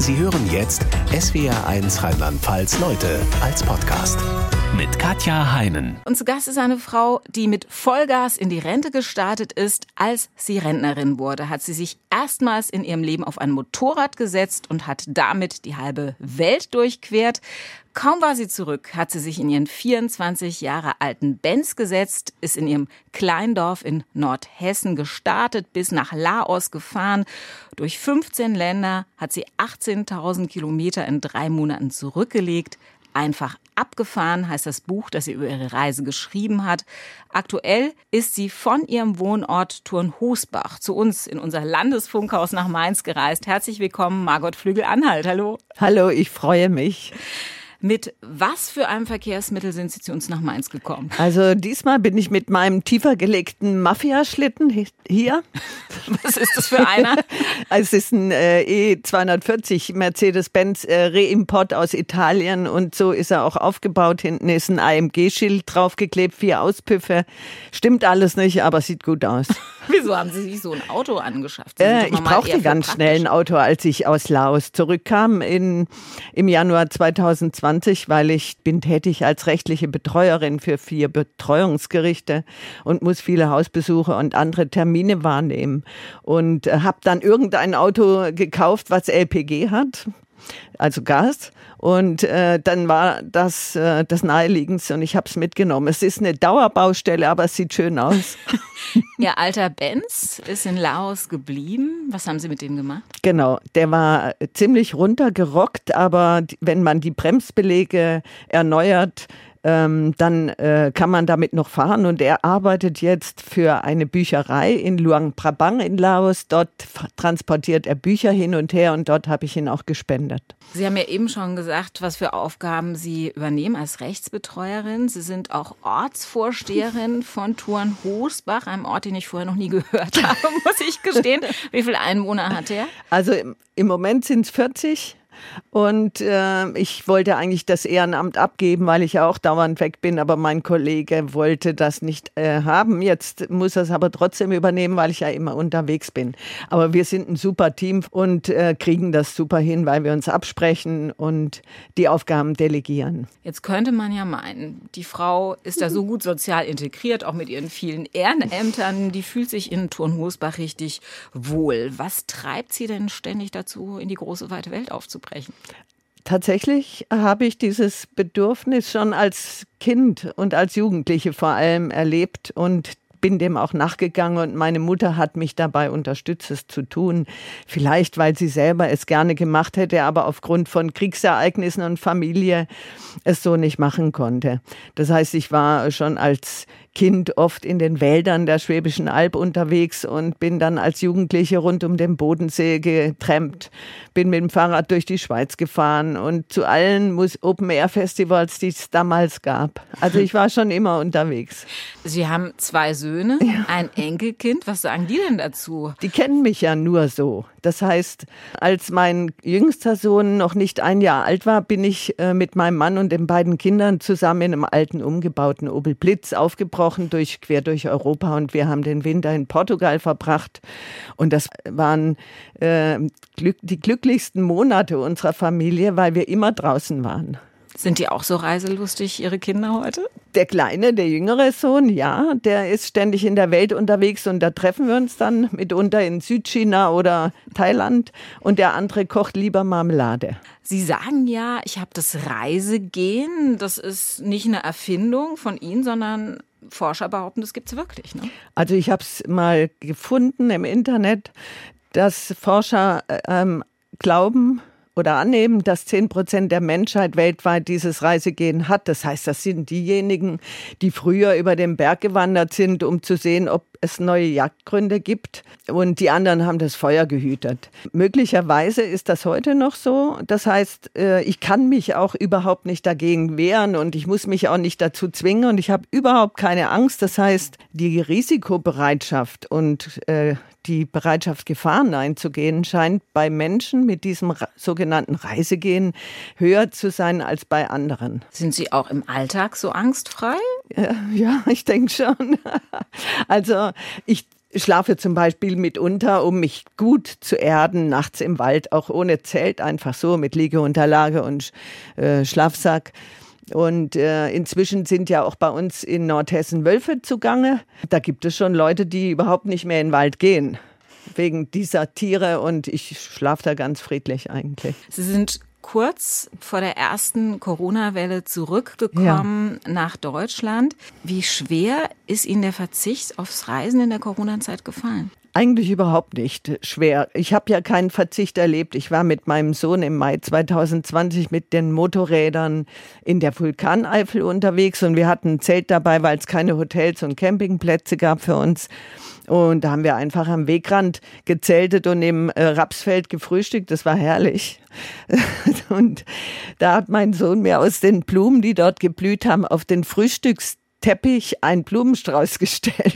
Sie hören jetzt SWR1 Rheinland-Pfalz Leute als Podcast mit Katja Heinen. Und zu Gast ist eine Frau, die mit Vollgas in die Rente gestartet ist. Als sie Rentnerin wurde, hat sie sich erstmals in ihrem Leben auf ein Motorrad gesetzt und hat damit die halbe Welt durchquert. Kaum war sie zurück, hat sie sich in ihren 24 Jahre alten Benz gesetzt, ist in ihrem Kleindorf in Nordhessen gestartet, bis nach Laos gefahren. Durch 15 Länder hat sie 18.000 Kilometer in 3 Monaten zurückgelegt. Einfach abgefahren heißt das Buch, das sie über ihre Reise geschrieben hat. Aktuell ist sie von ihrem Wohnort Thurn-Hosbach zu uns in unser Landesfunkhaus nach Mainz gereist. Herzlich willkommen, Margot Flügel-Anhalt. Hallo. Hallo, ich freue mich. Mit was für einem Verkehrsmittel sind Sie zu uns nach Mainz gekommen? Also diesmal bin ich mit meinem tiefer gelegten Mafia-Schlitten hier. Was ist das für einer? Es ist ein E240 Mercedes-Benz Reimport aus Italien und so ist er auch aufgebaut. Hinten ist ein AMG-Schild draufgeklebt, 4 Auspüffe. Stimmt alles nicht, aber sieht gut aus. Wieso haben Sie sich so ein Auto angeschafft? Ich brauchte ganz schnell ein Auto, als ich aus Laos zurückkam im Januar 2020. Weil ich bin tätig als rechtliche Betreuerin für 4 Betreuungsgerichte und muss viele Hausbesuche und andere Termine wahrnehmen. Und habe dann irgendein Auto gekauft, was LPG hat, also Gas. Und dann war das Naheliegendste und ich habe es mitgenommen. Es ist eine Dauerbaustelle, aber es sieht schön aus. Ihr alter Benz ist in Laos geblieben. Was haben Sie mit dem gemacht? Genau, der war ziemlich runtergerockt, aber wenn man die Bremsbeläge erneuert, dann kann man damit noch fahren und er arbeitet jetzt für eine Bücherei in Luang Prabang in Laos. Dort transportiert er Bücher hin und her und dort habe ich ihn auch gespendet. Sie haben ja eben schon gesagt, was für Aufgaben Sie übernehmen als Rechtsbetreuerin. Sie sind auch Ortsvorsteherin von Thurn-Hosbach, einem Ort, den ich vorher noch nie gehört habe, muss ich gestehen. Wie viele Einwohner hat er? Also im Moment sind es 40. Und ich wollte eigentlich das Ehrenamt abgeben, weil ich ja auch dauernd weg bin, aber mein Kollege wollte das nicht haben. Jetzt muss er es aber trotzdem übernehmen, weil ich ja immer unterwegs bin. Aber wir sind ein super Team und kriegen das super hin, weil wir uns absprechen und die Aufgaben delegieren. Jetzt könnte man ja meinen, die Frau ist da so gut sozial integriert, auch mit ihren vielen Ehrenämtern, die fühlt sich in Thurn-Hosbach richtig wohl. Was treibt sie denn ständig dazu, in die große, weite Welt aufzubrechen? Tatsächlich habe ich dieses Bedürfnis schon als Kind und als Jugendliche vor allem erlebt und bin dem auch nachgegangen und meine Mutter hat mich dabei unterstützt, es zu tun. Vielleicht, weil sie selber es gerne gemacht hätte, aber aufgrund von Kriegsereignissen und Familie es so nicht machen konnte. Das heißt, ich war schon als Kind oft in den Wäldern der Schwäbischen Alb unterwegs und bin dann als Jugendliche rund um den Bodensee getrampt, bin mit dem Fahrrad durch die Schweiz gefahren und zu allen Open-Air-Festivals, die es damals gab. Also ich war schon immer unterwegs. Sie haben 2 Söhne, ein Enkelkind. Was sagen die denn dazu? Die kennen mich ja nur so. Das heißt, als mein jüngster Sohn noch nicht 1 Jahr alt war, bin ich mit meinem Mann und den beiden Kindern zusammen in einem alten, umgebauten Opel Blitz aufgebrochen, quer durch Europa und wir haben den Winter in Portugal verbracht und das waren die glücklichsten Monate unserer Familie, weil wir immer draußen waren. Sind die auch so reiselustig, Ihre Kinder heute? Der Kleine, der jüngere Sohn, ja, der ist ständig in der Welt unterwegs und da treffen wir uns dann mitunter in Südchina oder Thailand und der andere kocht lieber Marmelade. Sie sagen ja, ich habe das Reisegehen, das ist nicht eine Erfindung von Ihnen, sondern Forscher behaupten, das gibt es wirklich, ne? Also ich habe es mal gefunden im Internet, dass Forscher glauben oder annehmen, dass 10% der Menschheit weltweit dieses Reisegehen hat. Das heißt, das sind diejenigen, die früher über den Berg gewandert sind, um zu sehen, ob es neue Jagdgründe gibt. Und die anderen haben das Feuer gehütet. Möglicherweise ist das heute noch so. Das heißt, ich kann mich auch überhaupt nicht dagegen wehren und ich muss mich auch nicht dazu zwingen und ich habe überhaupt keine Angst. Das heißt, die Risikobereitschaft und die Bereitschaft, Gefahren einzugehen, scheint bei Menschen mit diesem sogenannten Reisegehen höher zu sein als bei anderen. Sind Sie auch im Alltag so angstfrei? Ja, ich denke schon. Also ich schlafe zum Beispiel mitunter, um mich gut zu erden, nachts im Wald, auch ohne Zelt, einfach so mit Liegeunterlage und Schlafsack. Und inzwischen sind ja auch bei uns in Nordhessen Wölfe zugange. Da gibt es schon Leute, die überhaupt nicht mehr in den Wald gehen, wegen dieser Tiere. Und ich schlafe da ganz friedlich eigentlich. Sie sind kurz vor der ersten Corona-Welle zurückgekommen nach Deutschland. Wie schwer ist Ihnen der Verzicht aufs Reisen in der Corona-Zeit gefallen? Eigentlich überhaupt nicht schwer. Ich habe ja keinen Verzicht erlebt. Ich war mit meinem Sohn im Mai 2020 mit den Motorrädern in der Vulkaneifel unterwegs und wir hatten ein Zelt dabei, weil es keine Hotels und Campingplätze gab für uns. Und da haben wir einfach am Wegrand gezeltet und im Rapsfeld gefrühstückt. Das war herrlich. Und da hat mein Sohn mir aus den Blumen, die dort geblüht haben, auf den Frühstücksteppich einen Blumenstrauß gestellt.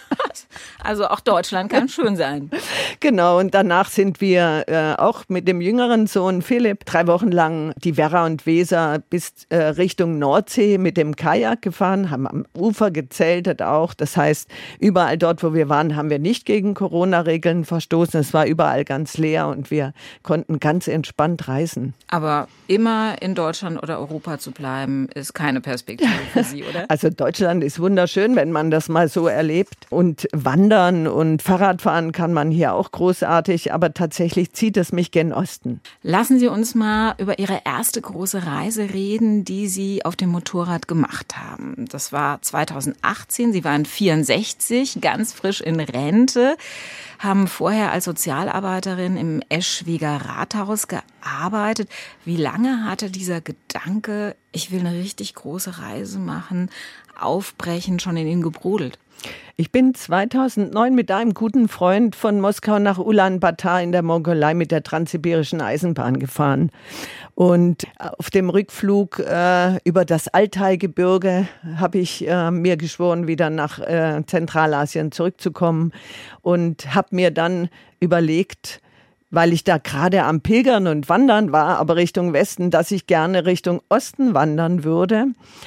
Also auch Deutschland kann schön sein. Genau, und danach sind wir auch mit dem jüngeren Sohn Philipp 3 Wochen lang die Werra und Weser bis Richtung Nordsee mit dem Kajak gefahren, haben am Ufer gezeltet auch. Das heißt, überall dort, wo wir waren, haben wir nicht gegen Corona-Regeln verstoßen. Es war überall ganz leer und wir konnten ganz entspannt reisen. Aber immer in Deutschland oder Europa zu bleiben, ist keine Perspektive für Sie, oder? Also Deutschland ist wunderschön, wenn man das mal so erlebt. Und Wandern und Fahrradfahren kann man hier auch großartig, aber tatsächlich zieht es mich gen Osten. Lassen Sie uns mal über Ihre erste große Reise reden, die Sie auf dem Motorrad gemacht haben. Das war 2018, Sie waren 64, ganz frisch in Rente, haben vorher als Sozialarbeiterin im Eschwiger Rathaus gearbeitet. Wie lange hatte dieser Gedanke, ich will eine richtig große Reise machen, aufbrechen, schon in Ihnen gebrodelt? Ich bin 2009 mit einem guten Freund von Moskau nach Ulaanbaatar in der Mongolei mit der Transsibirischen Eisenbahn gefahren. Und auf dem Rückflug über das Altai-Gebirge habe ich mir geschworen, wieder nach Zentralasien zurückzukommen und habe mir dann überlegt, weil ich da gerade am Pilgern und Wandern war, aber Richtung Westen, dass ich gerne Richtung Osten wandern würde.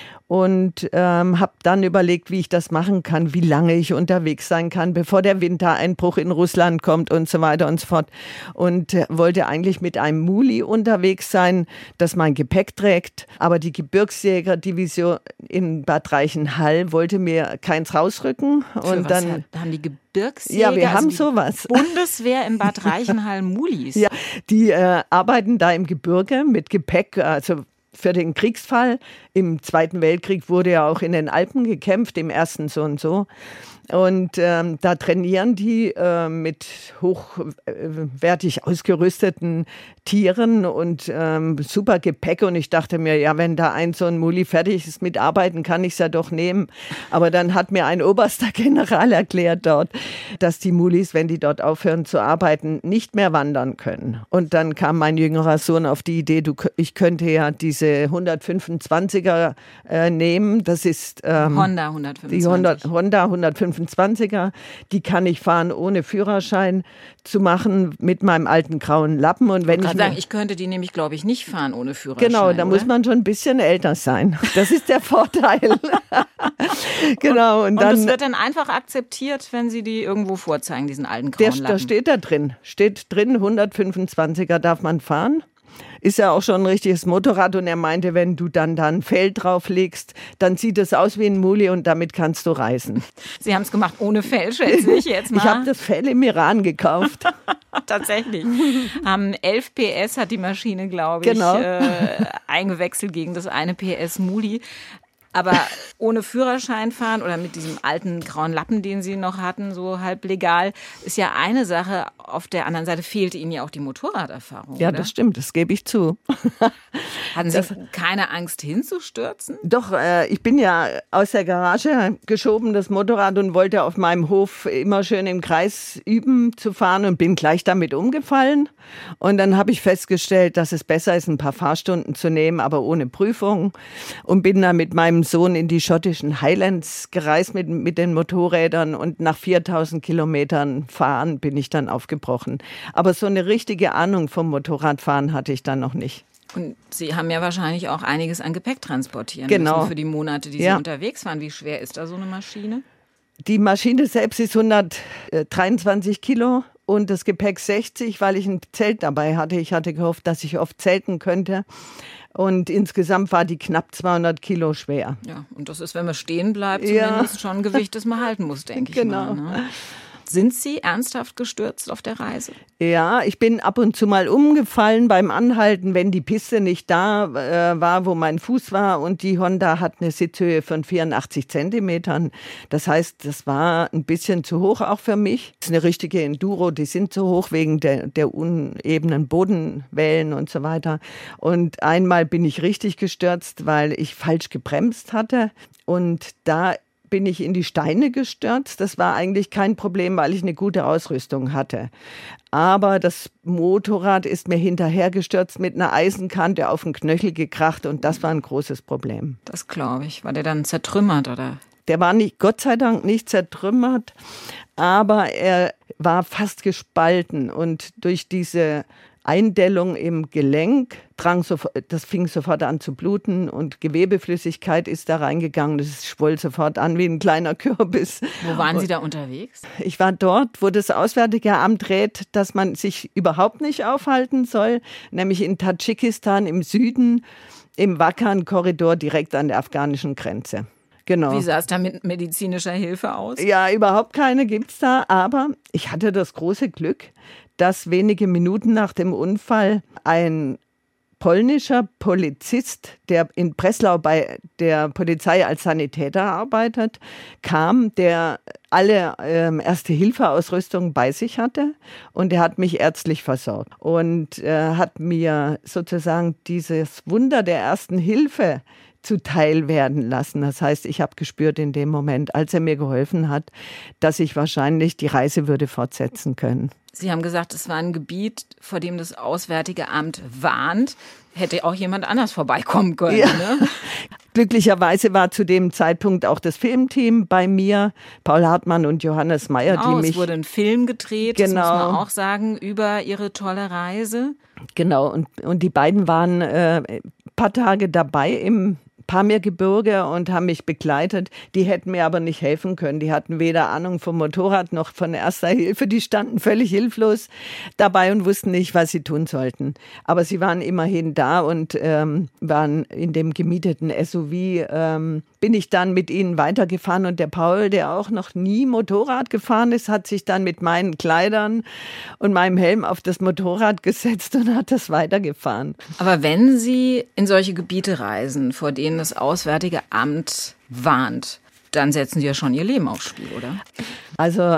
Und habe dann überlegt, wie ich das machen kann, wie lange ich unterwegs sein kann, bevor der Wintereinbruch in Russland kommt und so weiter und so fort. Und wollte eigentlich mit einem Muli unterwegs sein, das mein Gepäck trägt. Aber die Gebirgsjägerdivision in Bad Reichenhall wollte mir keins rausrücken. Und dann haben die Gebirgsjäger, ja, wir haben also sowas. Bundeswehr in Bad Reichenhall Mulis. Ja, die arbeiten da im Gebirge mit Gepäck, also für den Kriegsfall. Im Zweiten Weltkrieg wurde ja auch in den Alpen gekämpft, im ersten so und so. Und da trainieren die mit hochwertig ausgerüsteten Tieren und super Gepäck. Und ich dachte mir, ja, wenn da so ein Muli fertig ist mit Arbeiten, kann ich es ja doch nehmen. Aber dann hat mir ein oberster General erklärt dort, dass die Mulis, wenn die dort aufhören zu arbeiten, nicht mehr wandern können. Und dann kam mein jüngerer Sohn auf die Idee, ich könnte ja diese 125er nehmen. Das ist Honda 125. Die Honda 125er, die kann ich fahren, ohne Führerschein zu machen, mit meinem alten grauen Lappen. Und wenn ich könnte die nämlich, glaube ich, nicht fahren ohne Führerschein. Genau, da muss man schon ein bisschen älter sein. Das ist der Vorteil. Genau. Und das wird dann einfach akzeptiert, wenn Sie die irgendwo vorzeigen, diesen alten grauen Lappen? Da steht da drin. Steht drin, 125er darf man fahren. Ist ja auch schon ein richtiges Motorrad und er meinte, wenn du dann da ein Fell drauflegst, dann sieht es aus wie ein Muli und damit kannst du reisen. Sie haben es gemacht ohne Fell, schätze ich jetzt mal. Ich habe das Fell im Iran gekauft. Tatsächlich. 11 PS hat die Maschine, glaube ich, genau. Eingewechselt gegen das eine PS Muli. Aber ohne Führerschein fahren oder mit diesem alten grauen Lappen, den Sie noch hatten, so halb legal, ist ja eine Sache. Auf der anderen Seite fehlte Ihnen ja auch die Motorraderfahrung. Ja, oder? Das stimmt, das gebe ich zu. Hatten Sie keine Angst hinzustürzen? Doch, ich bin ja aus der Garage geschoben, das Motorrad, und wollte auf meinem Hof immer schön im Kreis üben zu fahren und bin gleich damit umgefallen. Und dann habe ich festgestellt, dass es besser ist, ein paar Fahrstunden zu nehmen, aber ohne Prüfung. Und bin dann mit meinem Sohn in die schottischen Highlands gereist mit den Motorrädern und nach 4000 Kilometern fahren bin ich dann aufgebrochen. Aber so eine richtige Ahnung vom Motorradfahren hatte ich dann noch nicht. Und Sie haben ja wahrscheinlich auch einiges an Gepäck transportieren müssen für die Monate, die Sie unterwegs waren. Wie schwer ist da so eine Maschine? Die Maschine selbst ist 123 Kilo und das Gepäck 60, weil ich ein Zelt dabei hatte. Ich hatte gehofft, dass ich oft zelten könnte. Und insgesamt war die knapp 200 Kilo schwer. Ja, und das ist, wenn man stehen bleibt, zumindest schon ein Gewicht, das man halten muss, denke ich mal. Ne? Sind Sie ernsthaft gestürzt auf der Reise? Ja, ich bin ab und zu mal umgefallen beim Anhalten, wenn die Piste nicht da war, wo mein Fuß war. Und die Honda hat eine Sitzhöhe von 84 Zentimetern. Das heißt, das war ein bisschen zu hoch auch für mich. Das ist eine richtige Enduro, die sind so hoch wegen der unebenen Bodenwellen und so weiter. Und einmal bin ich richtig gestürzt, weil ich falsch gebremst hatte. Und da bin ich in die Steine gestürzt. Das war eigentlich kein Problem, weil ich eine gute Ausrüstung hatte. Aber das Motorrad ist mir hinterhergestürzt mit einer Eisenkante auf den Knöchel gekracht und das war ein großes Problem. Das glaube ich. War der dann zertrümmert, oder? Der war nicht, Gott sei Dank nicht zertrümmert, aber er war fast gespalten und durch diese Eindellung im Gelenk, das fing sofort an zu bluten und Gewebeflüssigkeit ist da reingegangen. Das schwoll sofort an wie ein kleiner Kürbis. Wo waren Sie da unterwegs? Ich war dort, wo das Auswärtige Amt rät, dass man sich überhaupt nicht aufhalten soll, nämlich in Tadschikistan im Süden, im Wakhan-Korridor direkt an der afghanischen Grenze. Genau. Wie sah es da mit medizinischer Hilfe aus? Ja, überhaupt keine gibt's da, aber ich hatte das große Glück, dass wenige Minuten nach dem Unfall ein polnischer Polizist, der in Breslau bei der Polizei als Sanitäter arbeitet, kam, der alle Erste-Hilfe-Ausrüstung bei sich hatte und er hat mich ärztlich versorgt und hat mir sozusagen dieses Wunder der Ersten Hilfe zuteil werden lassen. Das heißt, ich habe gespürt in dem Moment, als er mir geholfen hat, dass ich wahrscheinlich die Reise würde fortsetzen können. Sie haben gesagt, es war ein Gebiet, vor dem das Auswärtige Amt warnt. Hätte auch jemand anders vorbeikommen können. Ja. Ne? Glücklicherweise war zu dem Zeitpunkt auch das Filmteam bei mir, Paul Hartmann und Johannes Meyer. Genau, es wurde ein Film gedreht, genau. Das muss man auch sagen, über Ihre tolle Reise. Genau, und die beiden waren ein paar Tage dabei im Pamirgebirge und haben mich begleitet. Die hätten mir aber nicht helfen können. Die hatten weder Ahnung vom Motorrad noch von Erster Hilfe. Die standen völlig hilflos dabei und wussten nicht, was sie tun sollten. Aber sie waren immerhin da und waren in dem gemieteten SUV. Bin ich dann mit ihnen weitergefahren und der Paul, der auch noch nie Motorrad gefahren ist, hat sich dann mit meinen Kleidern und meinem Helm auf das Motorrad gesetzt und hat das weitergefahren. Aber wenn Sie in solche Gebiete reisen, vor denen das Auswärtige Amt warnt, dann setzen Sie ja schon Ihr Leben aufs Spiel, oder? Also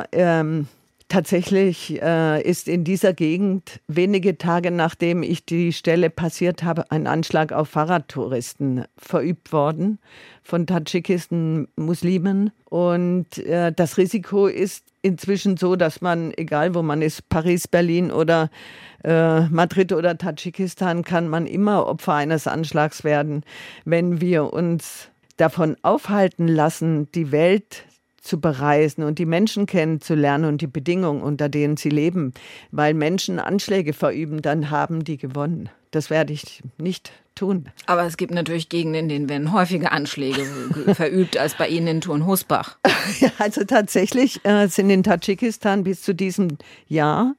tatsächlich ist in dieser Gegend wenige Tage nachdem ich die Stelle passiert habe, ein Anschlag auf Fahrradtouristen verübt worden von Tadschikisten Muslimen. Und das Risiko ist inzwischen so, dass man, egal wo man ist, Paris, Berlin oder Madrid oder Tadschikistan, kann man immer Opfer eines Anschlags werden, wenn wir uns davon aufhalten lassen, die Welt zu bereisen und die Menschen kennenzulernen und die Bedingungen, unter denen sie leben. Weil Menschen Anschläge verüben, dann haben die gewonnen. Das werde ich nicht tun. Aber es gibt natürlich Gegenden, in denen werden häufiger Anschläge verübt als bei Ihnen in Thurn-Husbach. Ja, also tatsächlich sind in Tadschikistan bis zu diesem Jahr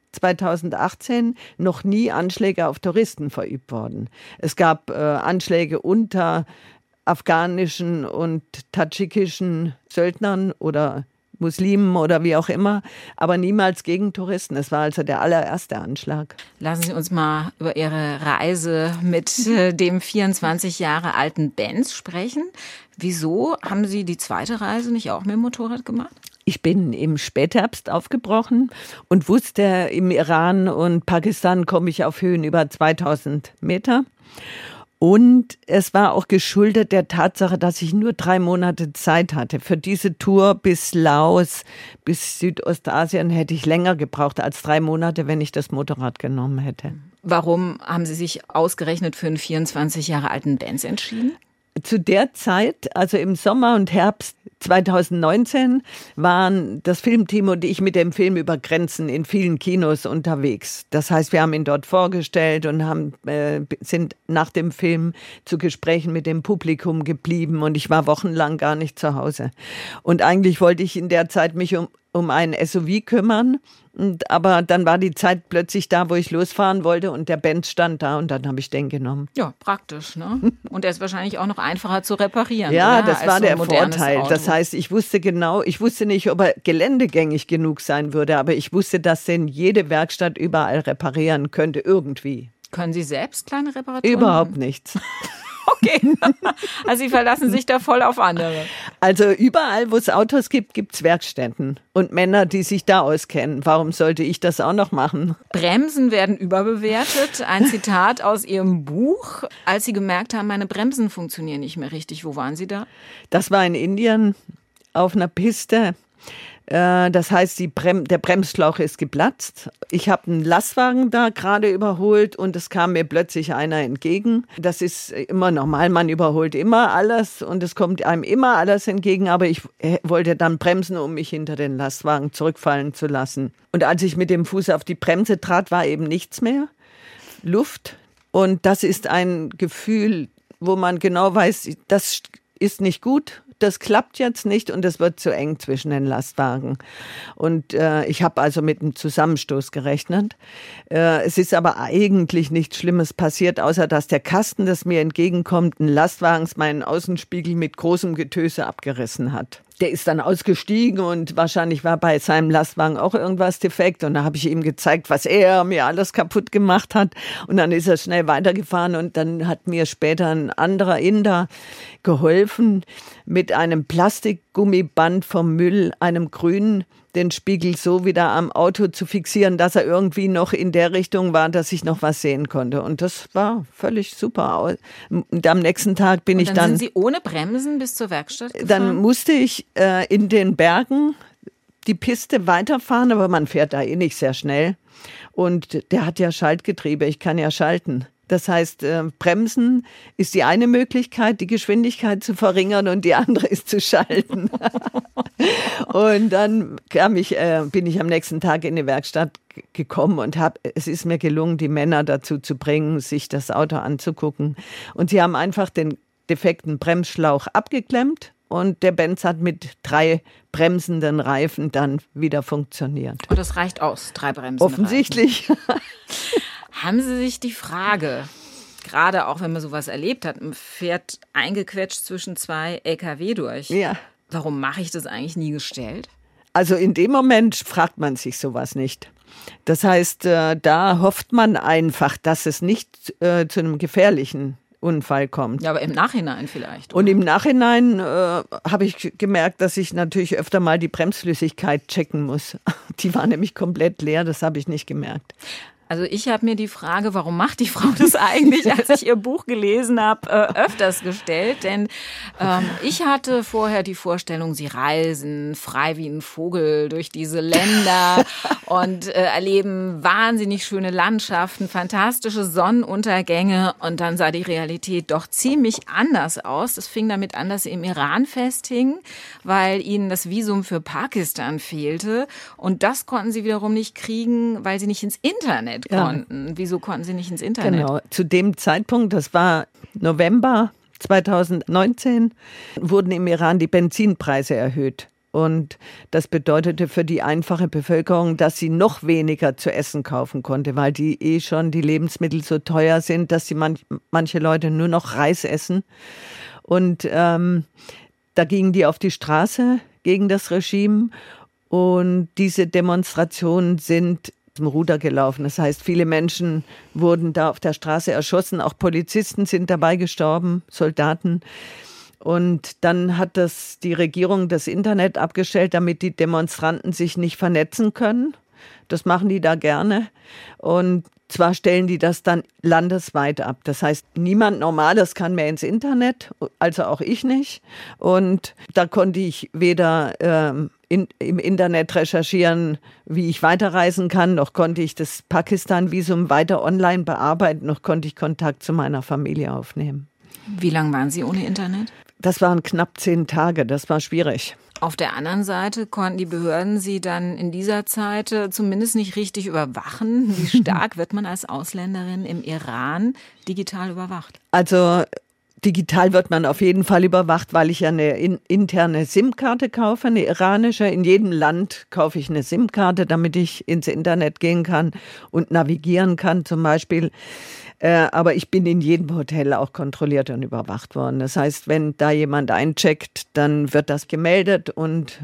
2018 noch nie Anschläge auf Touristen verübt worden. Es gab Anschläge unter afghanischen und tadschikischen Söldnern oder Muslimen oder wie auch immer, aber niemals gegen Touristen. Es war also der allererste Anschlag. Lassen Sie uns mal über Ihre Reise mit dem 24 Jahre alten Benz sprechen. Wieso haben Sie die zweite Reise nicht auch mit dem Motorrad gemacht? Ich bin im Spätherbst aufgebrochen und wusste, im Iran und Pakistan komme ich auf Höhen über 2000 Meter. Und es war auch geschuldet der Tatsache, dass ich nur 3 Monate Zeit hatte. Für diese Tour bis Laos, bis Südostasien hätte ich länger gebraucht als 3 Monate, wenn ich das Motorrad genommen hätte. Warum haben Sie sich ausgerechnet für einen 24 Jahre alten Benz entschieden? Zu der Zeit, also im Sommer und Herbst 2019 waren das Filmteam und ich mit dem Film über Grenzen in vielen Kinos unterwegs. Das heißt, wir haben ihn dort vorgestellt und sind nach dem Film zu Gesprächen mit dem Publikum geblieben und ich war wochenlang gar nicht zu Hause. Und eigentlich wollte ich in der Zeit mich um einen SUV kümmern. Aber dann war die Zeit plötzlich da, wo ich losfahren wollte und der Benz stand da und dann habe ich den genommen. Ja, praktisch, ne? Und der ist wahrscheinlich auch noch einfacher zu reparieren. Ja, oder? das war der Vorteil. Auto. Das heißt, ich wusste nicht, ob er geländegängig genug sein würde, aber ich wusste, dass den jede Werkstatt überall reparieren könnte, irgendwie. Können Sie selbst kleine Reparaturen? Überhaupt nichts. Okay, also Sie verlassen sich da voll auf andere. Also überall, wo es Autos gibt, gibt es Werkstätten und Männer, die sich da auskennen. Warum sollte ich das auch noch machen? Bremsen werden überbewertet. Ein Zitat aus Ihrem Buch. Als Sie gemerkt haben, meine Bremsen funktionieren nicht mehr richtig, wo waren Sie da? Das war in Indien auf einer Piste. Das heißt, der Bremsschlauch ist geplatzt. Ich habe einen Lastwagen da gerade überholt und es kam mir plötzlich einer entgegen. Das ist immer normal, man überholt immer alles und es kommt einem immer alles entgegen. Aber ich wollte dann bremsen, um mich hinter den Lastwagen zurückfallen zu lassen. Und als ich mit dem Fuß auf die Bremse trat, war eben nichts mehr. Luft. Und das ist ein Gefühl, wo man genau weiß, das ist nicht gut. Das klappt jetzt nicht und es wird zu eng zwischen den Lastwagen. Und ich habe also mit einem Zusammenstoß gerechnet. Es ist aber eigentlich nichts Schlimmes passiert, außer dass der Kasten, das mir entgegenkommt, ein Lastwagens meinen Außenspiegel mit großem Getöse abgerissen hat. Der ist dann ausgestiegen und wahrscheinlich war bei seinem Lastwagen auch irgendwas defekt. Und da habe ich ihm gezeigt, was er mir alles kaputt gemacht hat. Und dann ist er schnell weitergefahren und dann hat mir später ein anderer Inder geholfen, mit einem Plastikgummiband vom Müll, einem grünen, den Spiegel so wieder am Auto zu fixieren, dass er irgendwie noch in der Richtung war, dass ich noch was sehen konnte. Und das war völlig super. Und am nächsten Tag bin ich dann... Sind Sie ohne Bremsen bis zur Werkstatt gefahren? Dann musste ich in den Bergen die Piste weiterfahren, aber man fährt da eh nicht sehr schnell. Und der hat ja Schaltgetriebe, ich kann ja schalten. Das heißt, Bremsen ist die eine Möglichkeit, die Geschwindigkeit zu verringern und die andere ist zu schalten. Und dann bin ich am nächsten Tag in die Werkstatt gekommen und es ist mir gelungen, die Männer dazu zu bringen, sich das Auto anzugucken. Und sie haben einfach den defekten Bremsschlauch abgeklemmt und der Benz hat mit 3 bremsenden Reifen dann wieder funktioniert. Und das reicht aus, 3 Bremsen. Offensichtlich. Haben Sie sich die Frage, gerade auch wenn man sowas erlebt hat, man fährt eingequetscht zwischen 2 LKW durch, ja. Warum mache ich das eigentlich nie gestellt? Also in dem Moment fragt man sich sowas nicht. Das heißt, da hofft man einfach, dass es nicht zu einem gefährlichen Unfall kommt. Ja, aber im Nachhinein vielleicht. Oder? Und im Nachhinein habe ich gemerkt, dass ich natürlich öfter mal die Bremsflüssigkeit checken muss. Die war nämlich komplett leer, das habe ich nicht gemerkt. Also ich habe mir die Frage, warum macht die Frau das eigentlich, als ich ihr Buch gelesen habe, öfters gestellt. Denn ich hatte vorher die Vorstellung, sie reisen frei wie ein Vogel durch diese Länder und erleben wahnsinnig schöne Landschaften, fantastische Sonnenuntergänge. Und dann sah die Realität doch ziemlich anders aus. Es fing damit an, dass sie im Iran festhingen, weil ihnen das Visum für Pakistan fehlte. Und das konnten sie wiederum nicht kriegen, weil sie nicht ins Internet konnten. Ja. Wieso konnten Sie nicht ins Internet? Genau, zu dem Zeitpunkt, das war November 2019, wurden im Iran die Benzinpreise erhöht. Und das bedeutete für die einfache Bevölkerung, dass sie noch weniger zu essen kaufen konnte, weil die schon die Lebensmittel so teuer sind, dass sie manche Leute nur noch Reis essen. Und da gingen die auf die Straße gegen das Regime. Und diese Demonstrationen sind zum Ruder gelaufen. Das heißt, viele Menschen wurden da auf der Straße erschossen. Auch Polizisten sind dabei gestorben, Soldaten. Und dann hat die Regierung das Internet abgestellt, damit die Demonstranten sich nicht vernetzen können. Das machen die da gerne. Und zwar stellen die das dann landesweit ab. Das heißt, niemand Normales kann mehr ins Internet, also auch ich nicht. Und da konnte ich weder im Internet recherchieren, wie ich weiterreisen kann, noch konnte ich das Pakistan-Visum weiter online bearbeiten, noch konnte ich Kontakt zu meiner Familie aufnehmen. Wie lange waren Sie ohne Internet? Das waren knapp 10 Tage, das war schwierig. Auf der anderen Seite konnten die Behörden Sie dann in dieser Zeit zumindest nicht richtig überwachen. Wie stark wird man als Ausländerin im Iran digital überwacht? Also digital wird man auf jeden Fall überwacht, weil ich ja eine interne SIM-Karte kaufe, eine iranische. In jedem Land kaufe ich eine SIM-Karte, damit ich ins Internet gehen kann und navigieren kann zum Beispiel. Aber ich bin in jedem Hotel auch kontrolliert und überwacht worden. Das heißt, wenn da jemand eincheckt, dann wird das gemeldet und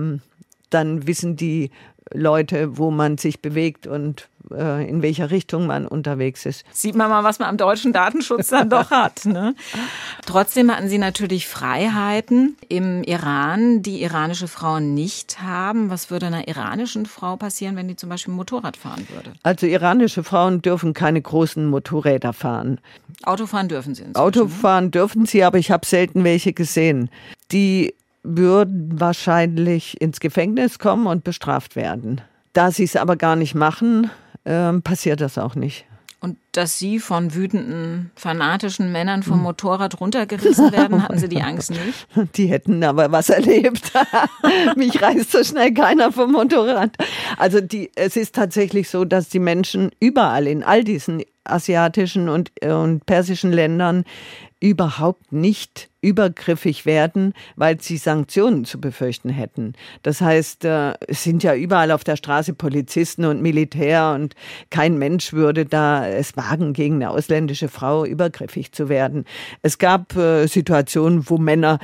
dann wissen die Leute, wo man sich bewegt und in welcher Richtung man unterwegs ist. Sieht man mal, was man am deutschen Datenschutz dann doch hat, ne? Trotzdem hatten Sie natürlich Freiheiten im Iran, die iranische Frauen nicht haben. Was würde einer iranischen Frau passieren, wenn die zum Beispiel Motorrad fahren würde? Also iranische Frauen dürfen keine großen Motorräder fahren. Autofahren dürfen sie inzwischen. Autofahren dürfen sie, aber ich habe selten welche gesehen. Die würden wahrscheinlich ins Gefängnis kommen und bestraft werden. Da sie es aber gar nicht machen, passiert das auch nicht. Und dass Sie von wütenden, fanatischen Männern vom Motorrad runtergerissen werden, hatten Sie die Angst nicht? Die hätten aber was erlebt. Mich reißt so schnell keiner vom Motorrad. Also es ist tatsächlich so, dass die Menschen überall in all diesen asiatischen und persischen Ländern überhaupt nicht übergriffig werden, weil sie Sanktionen zu befürchten hätten. Das heißt, es sind ja überall auf der Straße Polizisten und Militär und kein Mensch würde da es wagen, gegen eine ausländische Frau übergriffig zu werden. Es gab Situationen, wo Männer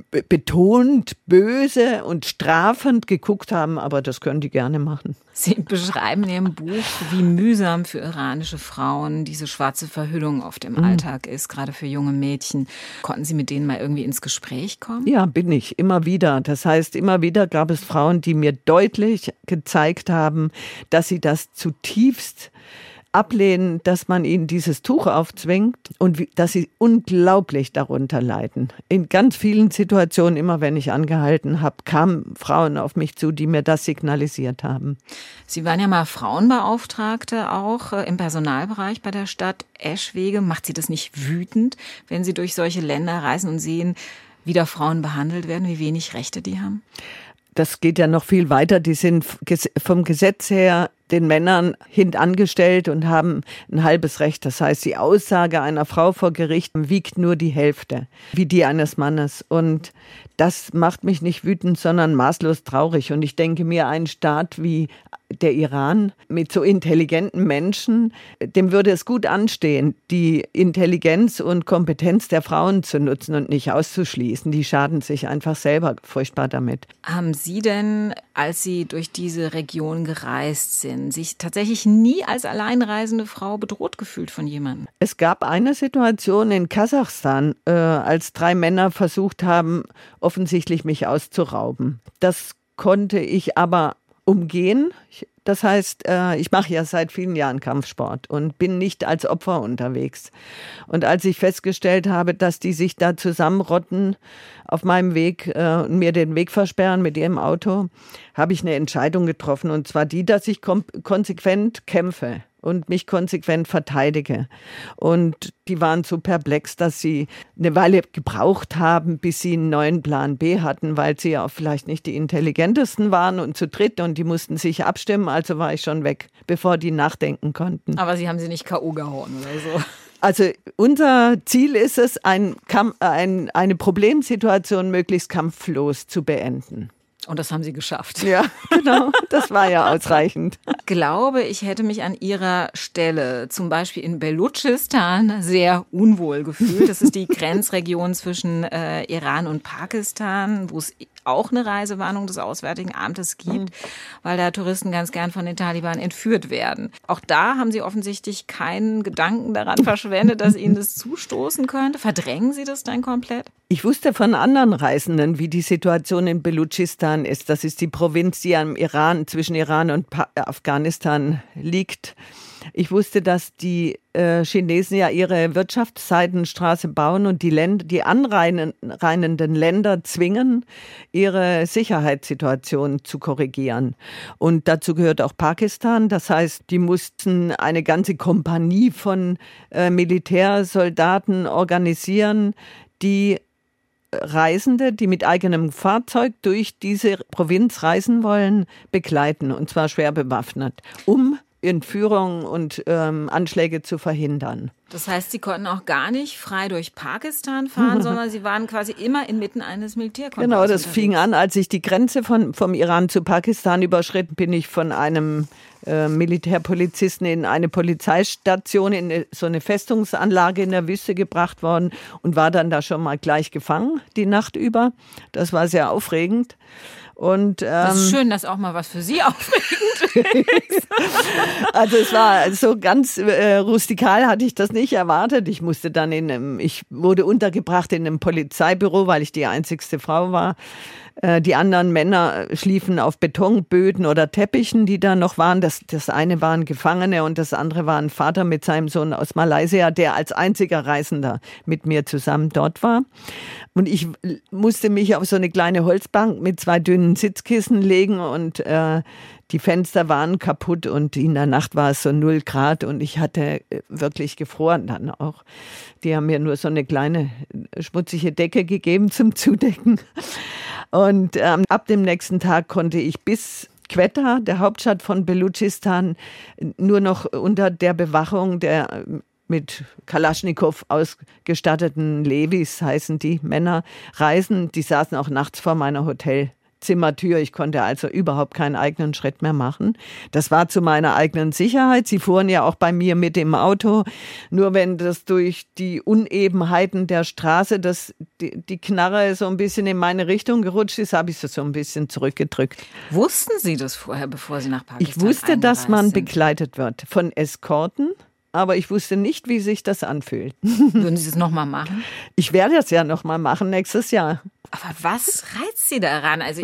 betont, böse und strafend geguckt haben, aber das können die gerne machen. Sie beschreiben in Ihrem Buch, wie mühsam für iranische Frauen diese schwarze Verhüllung oft im Alltag ist, gerade für junge Mädchen. Konnten Sie mit denen mal irgendwie ins Gespräch kommen? Ja, bin ich, immer wieder. Das heißt, immer wieder gab es Frauen, die mir deutlich gezeigt haben, dass sie das zutiefst ablehnen, dass man ihnen dieses Tuch aufzwingt und dass sie unglaublich darunter leiden. In ganz vielen Situationen, immer wenn ich angehalten habe, kamen Frauen auf mich zu, die mir das signalisiert haben. Sie waren ja mal Frauenbeauftragte auch im Personalbereich bei der Stadt Eschwege. Macht Sie das nicht wütend, wenn Sie durch solche Länder reisen und sehen, wie da Frauen behandelt werden, wie wenig Rechte die haben? Das geht ja noch viel weiter. Die sind vom Gesetz her den Männern hintangestellt und haben ein halbes Recht. Das heißt, die Aussage einer Frau vor Gericht wiegt nur die Hälfte, wie die eines Mannes. Und das macht mich nicht wütend, sondern maßlos traurig. Und ich denke mir, ein Staat wie der Iran mit so intelligenten Menschen, dem würde es gut anstehen, die Intelligenz und Kompetenz der Frauen zu nutzen und nicht auszuschließen. Die schaden sich einfach selber furchtbar damit. Haben Sie denn, als Sie durch diese Region gereist sind, sich tatsächlich nie als alleinreisende Frau bedroht gefühlt von jemandem? Es gab eine Situation in Kasachstan, als 3 Männer versucht haben, offensichtlich mich auszurauben. Das konnte ich aber umgehen. Das heißt, ich mache ja seit vielen Jahren Kampfsport und bin nicht als Opfer unterwegs. Und als ich festgestellt habe, dass die sich da zusammenrotten auf meinem Weg und mir den Weg versperren mit ihrem Auto, habe ich eine Entscheidung getroffen. Und zwar die, dass ich konsequent kämpfe und mich konsequent verteidige. Und die waren so perplex, dass sie eine Weile gebraucht haben, bis sie einen neuen Plan B hatten, weil sie ja auch vielleicht nicht die intelligentesten waren und zu dritt und die mussten sich abstimmen. Also war ich schon weg, bevor die nachdenken konnten. Aber Sie haben sie nicht K.O. gehauen oder so? Also unser Ziel ist es, eine Problemsituation möglichst kampflos zu beenden. Und das haben Sie geschafft. Ja, genau. Das war ja ausreichend. Ich glaube, ich hätte mich an Ihrer Stelle zum Beispiel in Belutschistan sehr unwohl gefühlt. Das ist die Grenzregion zwischen Iran und Pakistan, wo es auch eine Reisewarnung des Auswärtigen Amtes gibt, weil da Touristen ganz gern von den Taliban entführt werden. Auch da haben Sie offensichtlich keinen Gedanken daran verschwendet, dass Ihnen das zustoßen könnte. Verdrängen Sie das dann komplett? Ich wusste von anderen Reisenden, wie die Situation in Belutschistan ist. Das ist die Provinz, die am Iran, zwischen Iran und Afghanistan liegt. Ich wusste, dass die Chinesen ja ihre Wirtschaftsseidenstraße bauen und die anrainenden Länder zwingen, ihre Sicherheitssituation zu korrigieren. Und dazu gehört auch Pakistan. Das heißt, die mussten eine ganze Kompanie von Militärsoldaten organisieren, die Reisende, die mit eigenem Fahrzeug durch diese Provinz reisen wollen, begleiten, und zwar schwer bewaffnet, um Entführung und Anschläge zu verhindern. Das heißt, Sie konnten auch gar nicht frei durch Pakistan fahren, sondern Sie waren quasi immer inmitten eines Militärkonvois. Genau, das fing an, als ich die Grenze vom Iran zu Pakistan überschritt, bin ich von einem Militärpolizisten in eine Polizeistation, in so eine Festungsanlage in der Wüste gebracht worden und war dann da schon mal gleich gefangen, die Nacht über. Das war sehr aufregend. Und, das ist schön, dass auch mal was für Sie aufregend ist. Also es war so ganz rustikal, hatte ich das nicht erwartet. Ich wurde untergebracht in einem Polizeibüro, weil ich die einzigste Frau war. Die anderen Männer schliefen auf Betonböden oder Teppichen, die da noch waren. Das eine waren Gefangene und das andere war ein Vater mit seinem Sohn aus Malaysia, der als einziger Reisender mit mir zusammen dort war. Und ich musste mich auf so eine kleine Holzbank mit 2 dünnen Sitzkissen legen und die Fenster waren kaputt und in der Nacht war es so 0 Grad und ich hatte wirklich gefroren dann auch. Die haben mir nur so eine kleine schmutzige Decke gegeben zum Zudecken. Und ab dem nächsten Tag konnte ich bis Quetta, der Hauptstadt von Belutschistan, nur noch unter der Bewachung der mit Kalaschnikow ausgestatteten Levis, heißen die Männer, reisen. Die saßen auch nachts vor meiner Hotelzimmertür. Ich konnte also überhaupt keinen eigenen Schritt mehr machen. Das war zu meiner eigenen Sicherheit. Sie fuhren ja auch bei mir mit im Auto. Nur wenn das durch die Unebenheiten der Straße, die Knarre so ein bisschen in meine Richtung gerutscht ist, habe ich sie so ein bisschen zurückgedrückt. Wussten Sie das vorher, bevor Sie nach Pakistan Ich wusste, dass man sind? begleitet wird von Eskorten. Aber ich wusste nicht, wie sich das anfühlt. Würden Sie es nochmal machen? Ich werde es ja nochmal machen nächstes Jahr. Aber was reizt Sie daran? Also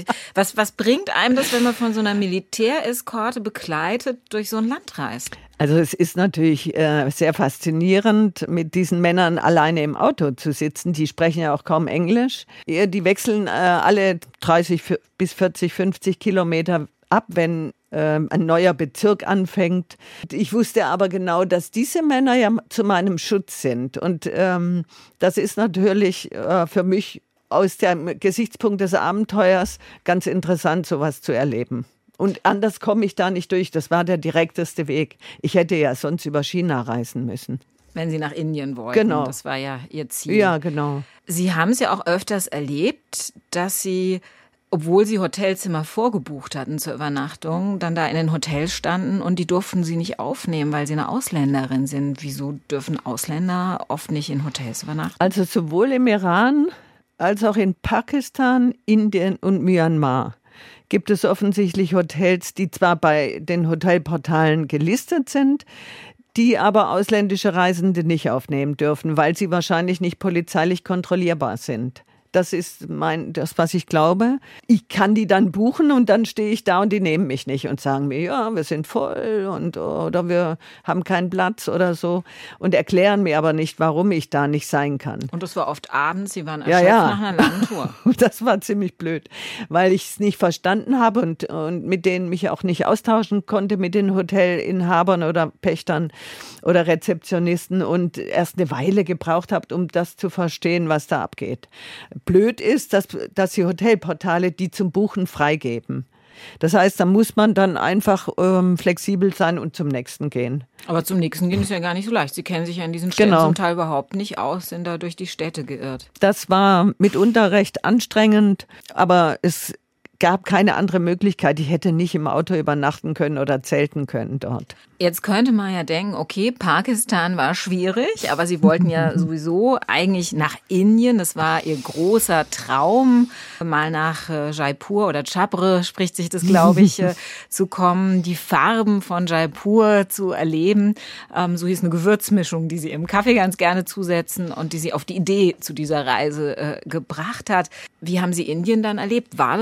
was bringt einem das, wenn man von so einer Militäreskorte begleitet durch so ein Land reist? Also es ist natürlich sehr faszinierend, mit diesen Männern alleine im Auto zu sitzen. Die sprechen ja auch kaum Englisch. Die wechseln alle 30 bis 40, 50 Kilometer ab, wenn ein neuer Bezirk anfängt. Ich wusste aber genau, dass diese Männer ja zu meinem Schutz sind. Und das ist natürlich für mich aus dem Gesichtspunkt des Abenteuers ganz interessant, sowas zu erleben. Und anders komme ich da nicht durch. Das war der direkteste Weg. Ich hätte ja sonst über China reisen müssen. Wenn Sie nach Indien wollten. Genau. Das war ja Ihr Ziel. Ja, genau. Sie haben es ja auch öfters erlebt, dass Sie, obwohl Sie Hotelzimmer vorgebucht hatten zur Übernachtung, dann da in den Hotels standen und die durften Sie nicht aufnehmen, weil Sie eine Ausländerin sind. Wieso dürfen Ausländer oft nicht in Hotels übernachten? Also sowohl im Iran als auch in Pakistan, Indien und Myanmar gibt es offensichtlich Hotels, die zwar bei den Hotelportalen gelistet sind, die aber ausländische Reisende nicht aufnehmen dürfen, weil sie wahrscheinlich nicht polizeilich kontrollierbar sind. Das ist das, was ich glaube. Ich kann die dann buchen und dann stehe ich da und die nehmen mich nicht und sagen mir, ja, wir sind voll oder wir haben keinen Platz oder so und erklären mir aber nicht, warum ich da nicht sein kann. Und das war oft abends, Sie waren erschöpft nach einer langen Tour. Das war ziemlich blöd, weil ich es nicht verstanden habe und mit denen mich auch nicht austauschen konnte, mit den Hotelinhabern oder Pächtern oder Rezeptionisten und erst eine Weile gebraucht habe, um das zu verstehen, was da abgeht. Blöd ist, dass die Hotelportale die zum Buchen freigeben. Das heißt, da muss man dann einfach flexibel sein und zum nächsten gehen. Aber zum nächsten gehen ist ja gar nicht so leicht. Sie kennen sich ja in diesen Städten zum Teil überhaupt nicht aus, sind da durch die Städte geirrt. Das war mitunter recht anstrengend, aber es gab keine andere Möglichkeit. Ich hätte nicht im Auto übernachten können oder zelten können dort. Jetzt könnte man ja denken, okay, Pakistan war schwierig, aber Sie wollten ja sowieso eigentlich nach Indien. Das war Ihr großer Traum, mal nach Jaipur oder Chhapre, spricht sich das, glaube ich, zu kommen, die Farben von Jaipur zu erleben. So hieß eine Gewürzmischung, die Sie im Kaffee ganz gerne zusetzen und die Sie auf die Idee zu dieser Reise gebracht hat. Wie haben Sie Indien dann erlebt? War das dann so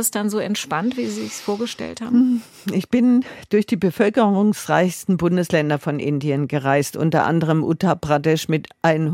entspannt, wie Sie es vorgestellt haben? Ich bin durch die bevölkerungsreichsten Bundesländer von Indien gereist, unter anderem Uttar Pradesh mit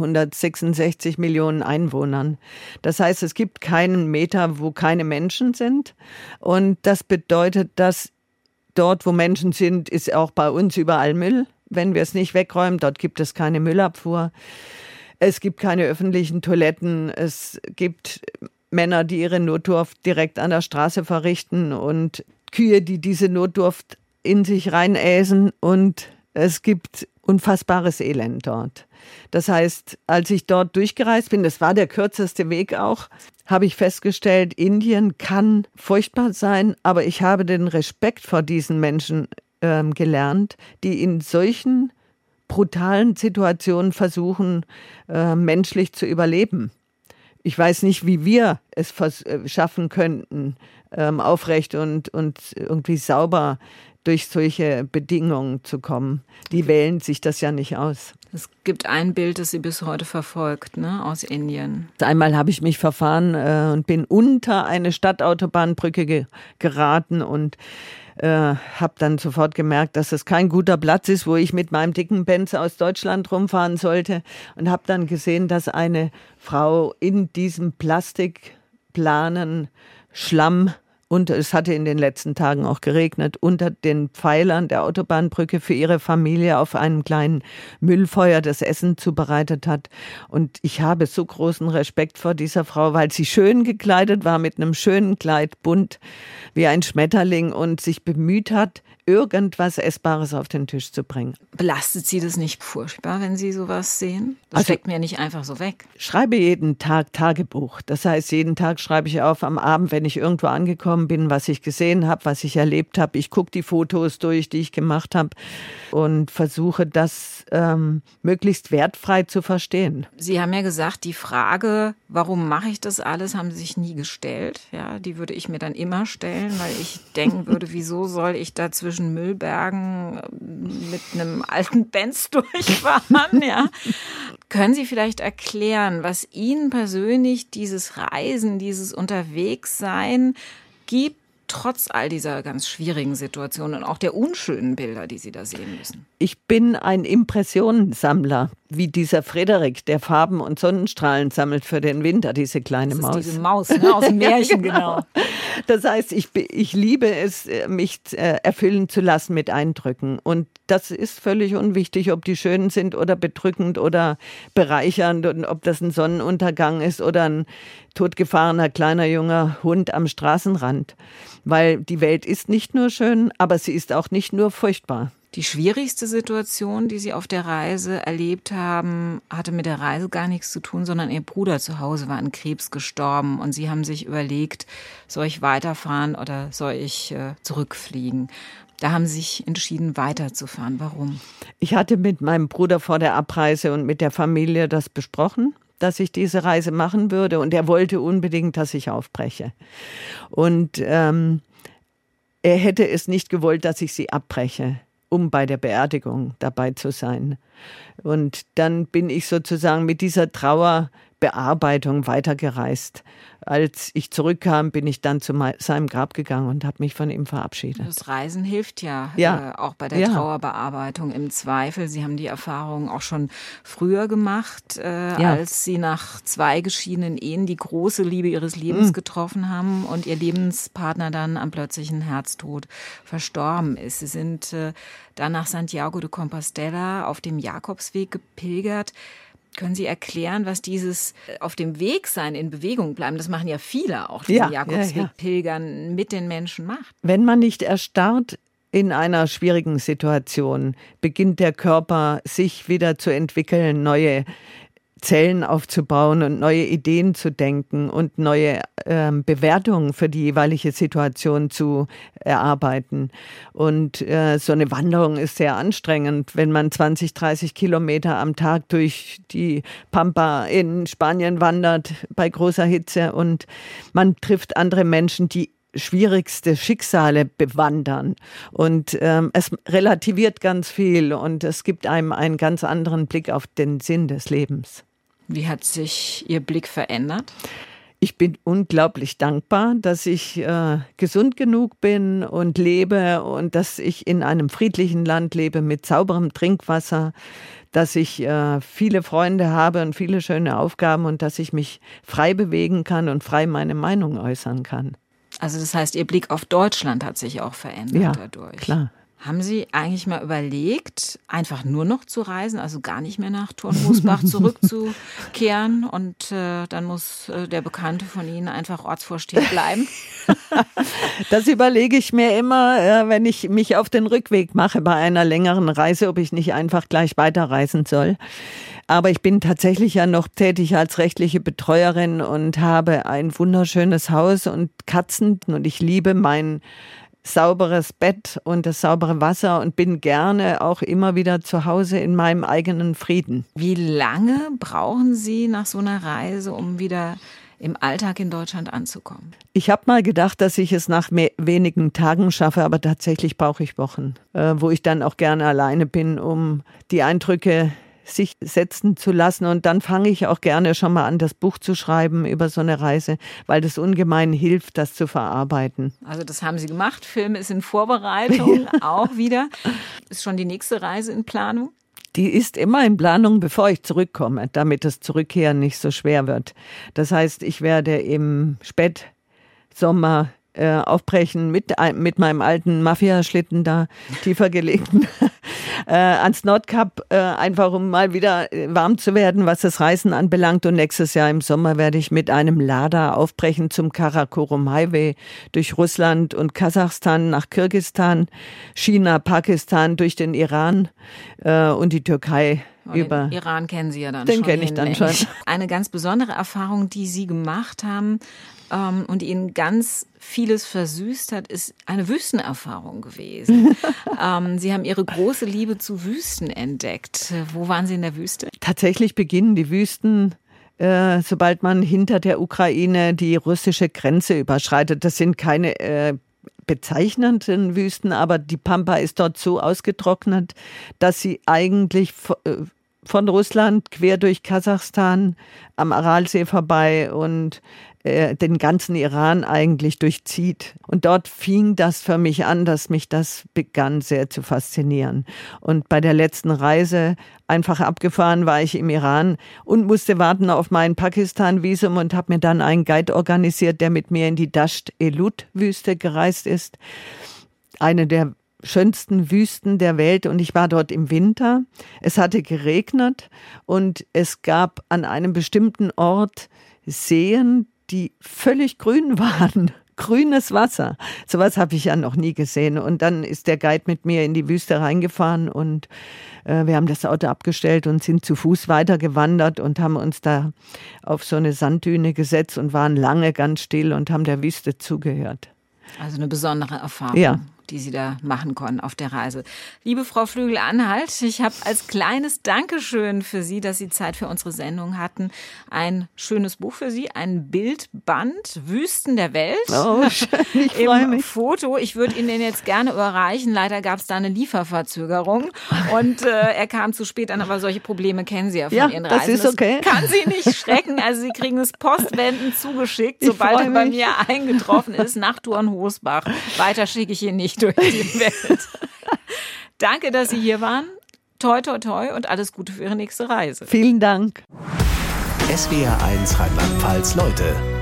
166 Millionen Einwohnern. Das heißt, es gibt keinen Meter, wo keine Menschen sind. Und das bedeutet, dass dort, wo Menschen sind, ist auch bei uns überall Müll. Wenn wir es nicht wegräumen, dort gibt es keine Müllabfuhr. Es gibt keine öffentlichen Toiletten. Es gibt Männer, die ihre Notdurft direkt an der Straße verrichten und Kühe, die diese Notdurft in sich reinäsen. Und es gibt unfassbares Elend dort. Das heißt, als ich dort durchgereist bin, das war der kürzeste Weg auch, habe ich festgestellt, Indien kann furchtbar sein, aber ich habe den Respekt vor diesen Menschen gelernt, die in solchen brutalen Situationen versuchen, menschlich zu überleben. Ich weiß nicht, wie wir es schaffen könnten, aufrecht und irgendwie sauber durch solche Bedingungen zu kommen. Die wählen sich das ja nicht aus. Es gibt ein Bild, das Sie bis heute verfolgt, ne, aus Indien. Einmal habe ich mich verfahren und bin unter eine Stadtautobahnbrücke geraten und habe dann sofort gemerkt, dass es kein guter Platz ist, wo ich mit meinem dicken Benz aus Deutschland rumfahren sollte. Und habe dann gesehen, dass eine Frau in diesem Plastikplanen Schlamm, und es hatte in den letzten Tagen auch geregnet, unter den Pfeilern der Autobahnbrücke für ihre Familie auf einem kleinen Müllfeuer das Essen zubereitet hat. Und ich habe so großen Respekt vor dieser Frau, weil sie schön gekleidet war, mit einem schönen Kleid, bunt wie ein Schmetterling und sich bemüht hat, irgendwas Essbares auf den Tisch zu bringen. Belastet Sie das nicht furchtbar, wenn Sie sowas sehen? Das steckt mir nicht einfach so weg. Ich schreibe jeden Tag Tagebuch. Das heißt, jeden Tag schreibe ich auf am Abend, wenn ich irgendwo angekommen bin, was ich gesehen habe, was ich erlebt habe. Ich gucke die Fotos durch, die ich gemacht habe und versuche, das möglichst wertfrei zu verstehen. Sie haben ja gesagt, die Frage, warum mache ich das alles, haben Sie sich nie gestellt. Ja, die würde ich mir dann immer stellen, weil ich denken würde, wieso soll ich da zwischen Müllbergen mit einem alten Benz durchfahren? Ja. Können Sie vielleicht erklären, was Ihnen persönlich dieses Reisen, dieses Unterwegssein gibt, trotz all dieser ganz schwierigen Situationen und auch der unschönen Bilder, die Sie da sehen müssen? Ich bin ein Impressionensammler, wie dieser Frederik, der Farben und Sonnenstrahlen sammelt für den Winter, diese kleine Maus. Das ist diese Maus, ne, aus dem Märchen, genau. Das heißt, ich liebe es, mich erfüllen zu lassen mit Eindrücken. Und das ist völlig unwichtig, ob die schön sind oder bedrückend oder bereichernd und ob das ein Sonnenuntergang ist oder ein totgefahrener kleiner junger Hund am Straßenrand. Weil die Welt ist nicht nur schön, aber sie ist auch nicht nur furchtbar. Die schwierigste Situation, die Sie auf der Reise erlebt haben, hatte mit der Reise gar nichts zu tun, sondern Ihr Bruder zu Hause war an Krebs gestorben und Sie haben sich überlegt, soll ich weiterfahren oder soll ich zurückfliegen? Da haben Sie sich entschieden, weiterzufahren. Warum? Ich hatte mit meinem Bruder vor der Abreise und mit der Familie das besprochen, dass ich diese Reise machen würde, und er wollte unbedingt, dass ich aufbreche. Und er hätte es nicht gewollt, dass ich sie abbreche, um bei der Beerdigung dabei zu sein. Und dann bin ich sozusagen mit dieser Trauerbearbeitung weitergereist. Als ich zurückkam, bin ich dann zu seinem Grab gegangen und habe mich von ihm verabschiedet. Das Reisen hilft ja, auch bei der Trauerbearbeitung im Zweifel. Sie haben die Erfahrung auch schon früher gemacht, als Sie nach 2 geschiedenen Ehen die große Liebe Ihres Lebens getroffen haben und Ihr Lebenspartner dann am plötzlichen Herztod verstorben ist. Sie sind dann nach Santiago de Compostela auf dem Jakobsweg gepilgert. Können Sie erklären, was dieses auf dem Weg sein, in Bewegung bleiben, das machen ja viele auch, diesen Jakobsweg pilgern, mit den Menschen macht? Wenn man nicht erstarrt in einer schwierigen Situation, beginnt der Körper sich wieder zu entwickeln, neue Zellen aufzubauen und neue Ideen zu denken und neue Bewertungen für die jeweilige Situation zu erarbeiten. Und so eine Wanderung ist sehr anstrengend, wenn man 20, 30 Kilometer am Tag durch die Pampa in Spanien wandert bei großer Hitze und man trifft andere Menschen, die schwierigste Schicksale bewandern. Und es relativiert ganz viel und es gibt einem einen ganz anderen Blick auf den Sinn des Lebens. Wie hat sich Ihr Blick verändert? Ich bin unglaublich dankbar, dass ich gesund genug bin und lebe und dass ich in einem friedlichen Land lebe mit sauberem Trinkwasser, dass ich viele Freunde habe und viele schöne Aufgaben und dass ich mich frei bewegen kann und frei meine Meinung äußern kann. Also das heißt, Ihr Blick auf Deutschland hat sich auch verändert dadurch. Ja, klar. Haben Sie eigentlich mal überlegt, einfach nur noch zu reisen, also gar nicht mehr nach Thurn-Husbach zurückzukehren und dann muss der Bekannte von Ihnen einfach Ortsvorsteher bleiben? Das überlege ich mir immer, wenn ich mich auf den Rückweg mache bei einer längeren Reise, ob ich nicht einfach gleich weiterreisen soll. Aber ich bin tatsächlich ja noch tätig als rechtliche Betreuerin und habe ein wunderschönes Haus und Katzen und ich liebe mein sauberes Bett und das saubere Wasser und bin gerne auch immer wieder zu Hause in meinem eigenen Frieden. Wie lange brauchen Sie nach so einer Reise, um wieder im Alltag in Deutschland anzukommen? Ich habe mal gedacht, dass ich es nach wenigen Tagen schaffe, aber tatsächlich brauche ich Wochen, wo ich dann auch gerne alleine bin, um die Eindrücke sich setzen zu lassen. Und dann fange ich auch gerne schon mal an, das Buch zu schreiben über so eine Reise, weil das ungemein hilft, das zu verarbeiten. Also das haben Sie gemacht. Film ist in Vorbereitung auch wieder. Ist schon die nächste Reise in Planung? Die ist immer in Planung, bevor ich zurückkomme, damit das Zurückkehren nicht so schwer wird. Das heißt, ich werde im Spätsommer aufbrechen mit meinem alten Mafia-Schlitten da, tiefer gelegten, ans Nordkap, einfach um mal wieder warm zu werden, was das Reisen anbelangt. Und nächstes Jahr im Sommer werde ich mit einem Lada aufbrechen zum Karakorum Highway durch Russland und Kasachstan nach Kirgisistan, China, Pakistan, durch den Iran und die Türkei. Den Iran kennen Sie ja dann schon. Den kenne ich dann schon. Eine ganz besondere Erfahrung, die Sie gemacht haben und die Ihnen ganz vieles versüßt hat, ist eine Wüstenerfahrung gewesen. Sie haben Ihre große Liebe zu Wüsten entdeckt. Wo waren Sie in der Wüste? Tatsächlich beginnen die Wüsten, sobald man hinter der Ukraine die russische Grenze überschreitet. Das sind keine bezeichnenden Wüsten, aber die Pampa ist dort so ausgetrocknet, dass sie eigentlich von Russland quer durch Kasachstan am Aralsee vorbei und den ganzen Iran eigentlich durchzieht. Und dort fing das für mich an, dass mich das begann sehr zu faszinieren. Und bei der letzten Reise einfach abgefahren war ich im Iran und musste warten auf mein Pakistan-Visum und habe mir dann einen Guide organisiert, der mit mir in die Dasht-e-Lut-Wüste gereist ist. Eine der schönsten Wüsten der Welt und ich war dort im Winter. Es hatte geregnet und es gab an einem bestimmten Ort Seen, die völlig grün waren. Grünes Wasser. Sowas habe ich ja noch nie gesehen. Und dann ist der Guide mit mir in die Wüste reingefahren und wir haben das Auto abgestellt und sind zu Fuß weitergewandert und haben uns da auf so eine Sanddüne gesetzt und waren lange ganz still und haben der Wüste zugehört. Also eine besondere Erfahrung. Ja. Die Sie da machen konnten auf der Reise. Liebe Frau Flügel-Anhalt, ich habe als kleines Dankeschön für Sie, dass Sie Zeit für unsere Sendung hatten, ein schönes Buch für Sie, ein Bildband, Wüsten der Welt. Oh, schön, ich freue mich. Foto. Ich würde Ihnen den jetzt gerne überreichen. Leider gab es da eine Lieferverzögerung und er kam zu spät an, aber solche Probleme kennen Sie ja von Ihren Reisen. Das ist okay. Das kann Sie nicht schrecken. Also Sie kriegen es postwendend zugeschickt, sobald er bei mir eingetroffen ist, nach Thurn-Husbach. Weiter schicke ich ihn nicht durch die Welt. Danke, dass Sie hier waren. Toi, toi, toi und alles Gute für Ihre nächste Reise. Vielen Dank. SWR1 Rheinland-Pfalz Leute.